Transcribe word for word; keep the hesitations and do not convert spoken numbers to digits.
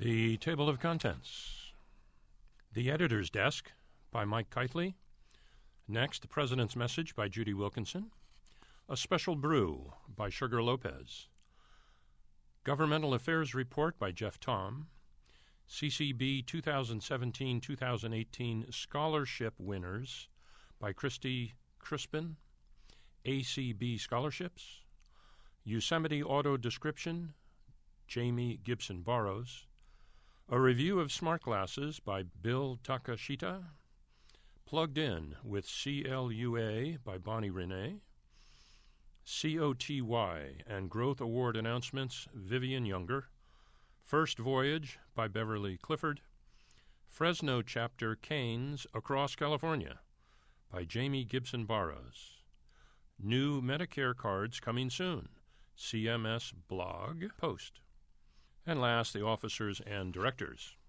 The Table of Contents. The Editor's Desk by Mike Keithley. Next, The President's Message by Judy Wilkinson. A Special Brew by Sugar Lopez. Governmental Affairs Report by Jeff Tom. C C B twenty seventeen twenty eighteen Scholarship Winners by Christy Crispin. A C B Scholarships. Yosemite Auto Description, Jamie Gibson Barrows. A Review of Smart Glasses by Bill Takashita. Plugged In with C L U A by Bonnie Renee. C O T Y and Growth Award Announcements, Vivian Younger. First Voyage by Beverly Clifford. Fresno Chapter Canes Across California by Jamie Gibson Barrows. New Medicare cards coming soon, C M S blog post. And last, the officers and directors.